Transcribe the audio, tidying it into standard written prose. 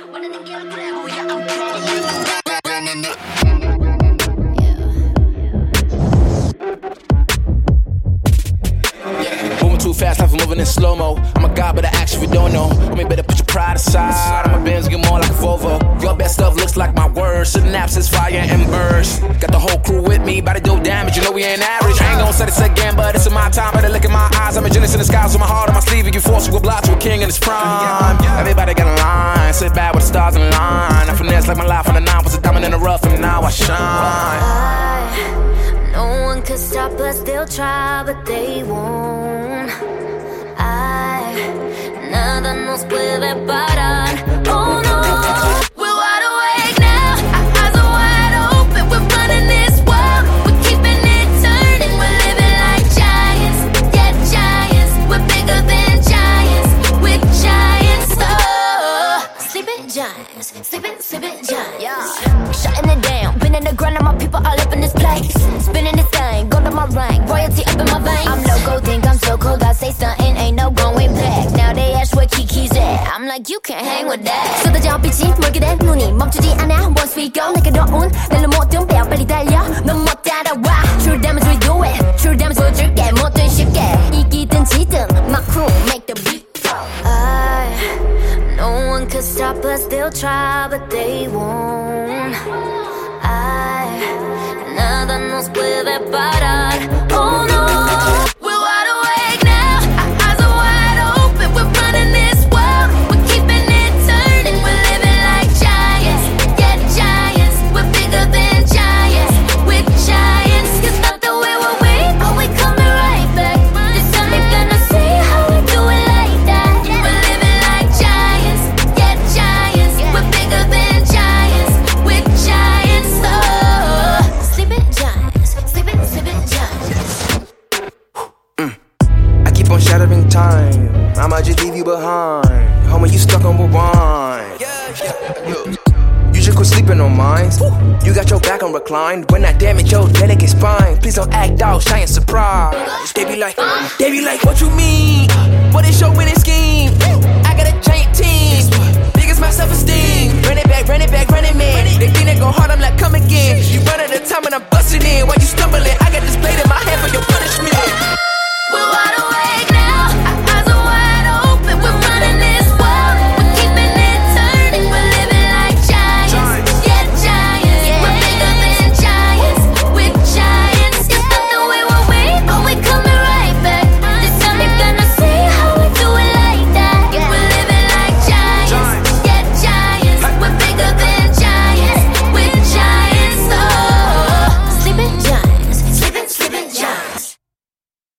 Moving too fast, life moving in slow-mo. I'm a god, but I actually don't know. Homie, better put your pride aside. I'm a Benz, get more like a Volvo. Your best stuff looks like my words. Synapses, fire, and burst. Got the whole crew with me, about to do damage. You know we ain't average. I ain't gon' say this again, but it's in my time. Better look in my eyes. I'm a genius in the skies with my heart on my sleeve. You force, you will block to a king in his prime. Everybody got a line. Sit back with the stars in line. I finesse like my life on the 9 was a diamond in the rough, and now I shine. No one could stop us, they'll try, but they won't. Nada nos puede parar. Oh no, we're wide awake now. Our eyes are wide open. We're running this world. We're keeping it turning. We're living like giants. Yeah, giants. We're bigger than giants. We're giants. Oh, sleeping giants. Sleeping giants. Yeah. Shutting it down. Been in the ground and my people all up in this place. Spinning this thing. Go to my rank. Royalty up in my veins. I'm loco, think I'm so cold. I say something, ain't no going back. Now they ask where Kiki's at. I'm like, you can't hang with that. 쏟아져 빛이 멀게 된 눈이 멈추지 않아. Once we go, 내게 넣은 날로 모든 뼈 빨리 달려. 넌 못 따라와. True damage we do it. True damage 보여줄게. 뭐든 쉽게. 이기든 지든 my crew make the beat. No one could stop us. They'll try, but they won't. Nada nos puede parar. Oh no. Shattering time, I might just leave you behind. Homie, you stuck on rewind. You just quit sleeping on mine. You got your back on recline. When I damage your delicate spine, please don't act out, shy and surprise. They be like, what you mean? What is your